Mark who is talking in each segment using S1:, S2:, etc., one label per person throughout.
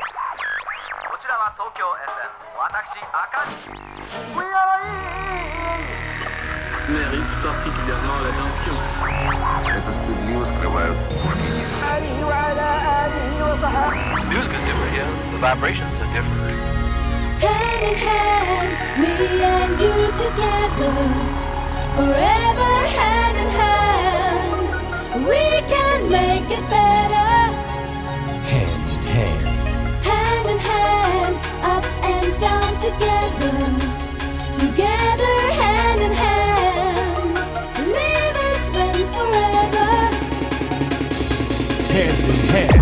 S1: こちらは東京 FM 私赤西
S2: mérite particulièrement l'attention.
S3: Это стыдливо скрывают
S1: Music is different, yeah. The vibrations are different.
S4: Hand in hand, me and you together, forever hand in hand, we can make it better.
S5: Hand in hand,
S4: Hand in hand, up and down together, together hand in hand, live as friends forever.
S5: hand in hand.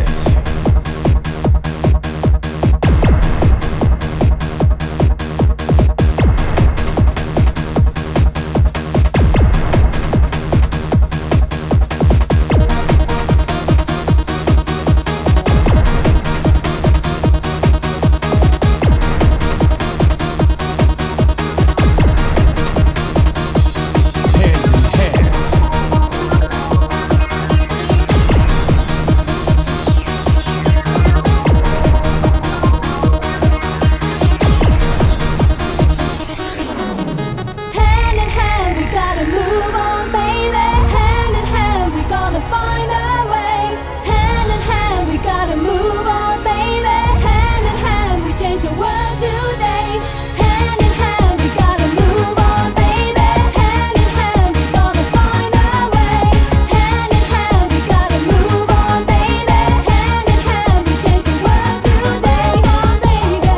S4: Hand in hand, we gotta move on, baby. Hand in hand, we gonna find a way. Hand in hand, we gotta move on, baby. Hand in hand, we change the world today. Hand in hand, we gotta move on, baby. Hand in hand, we gonna find a way. Hand in hand, we gotta move on, baby. Hand in hand, we change the world today, oh baby.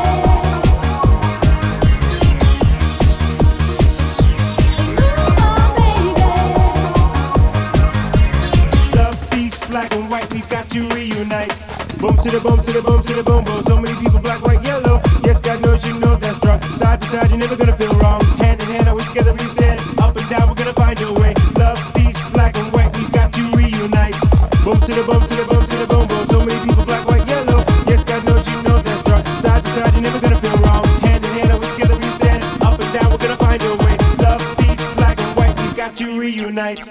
S4: Move on, baby.
S5: Love, peace, black and white, we've got to reunite. Boom to the boom to the boom to the boom boom. So many people, black, white, yellow. Yes, God knows you know that's drunk. Side to side, you're never gonna feel wrong. Hand in hand, always together we stand. Up and down, we're gonna find a way. Love, peace, black and white, we've got to reunite. Boom to the boom to the boom to the boom boom. So many people, black, white, yellow. Yes, God knows you know that's drunk. Side to side, you're never gonna feel wrong. Hand in hand, always together we stand. Up and down, we're gonna find a way. Love, peace, black and white, we've got to reunite.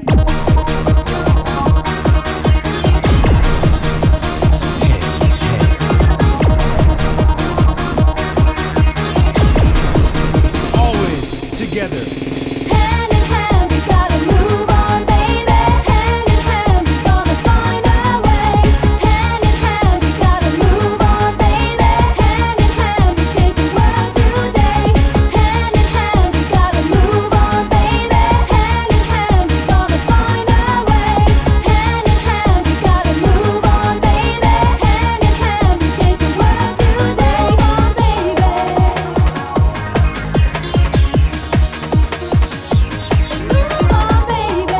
S5: Always together.
S4: Hand in hand, we gotta move on, baby. Hand in hand, we gonna find a way. Hand in hand, we gotta move on, baby. Hand in hand, we change the world today. Hand in hand, we gotta move on, baby. Hand in hand, we gonna find a way. Hand in hand, we gotta move on, baby. Hand in hand, we change the world today, oh baby. Move on, baby.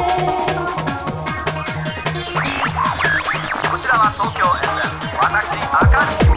S1: こちらは東京 FM 私赤西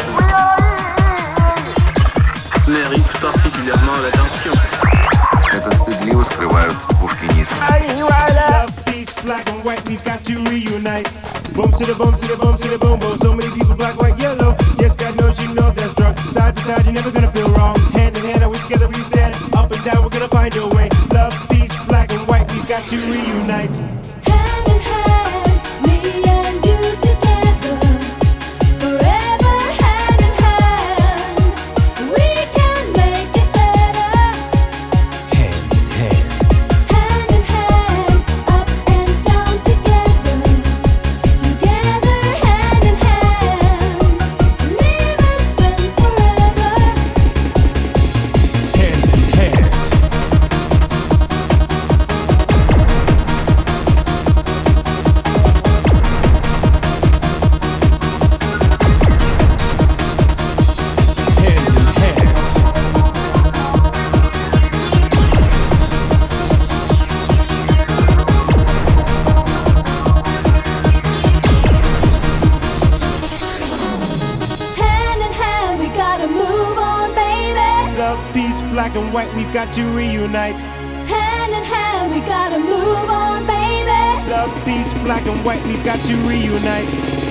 S2: Mérite particulièrement l'attention.
S3: Это стыдливо скрывают пушкинисты.
S5: Love, peace, black and white, we've got to reunite. Boom to the boom to the boom to the boom boom. So many people, black, white, yellow. Yes, God knows you know that's drunk. Side to side, you're never gonna feel wrong. Hand in hand, always together we stand. Up and down, we're gonna find a way. Love, peace, black and white, we've got to reunite.
S4: Hand in hand, me and you together, forever hand in hand, we can make it better.
S5: Hand in hand,
S4: Hand in hand, up and down together, together hand in hand, live as friends forever.
S5: hand in hand. Hand in hand.
S4: Hand in hand, we gotta move on, baby.
S5: Love, peace, black and white, we've got to reunite.
S4: Hand in hand, we gotta move on, baby.
S5: Love, peace, black and white, we've got to reunite.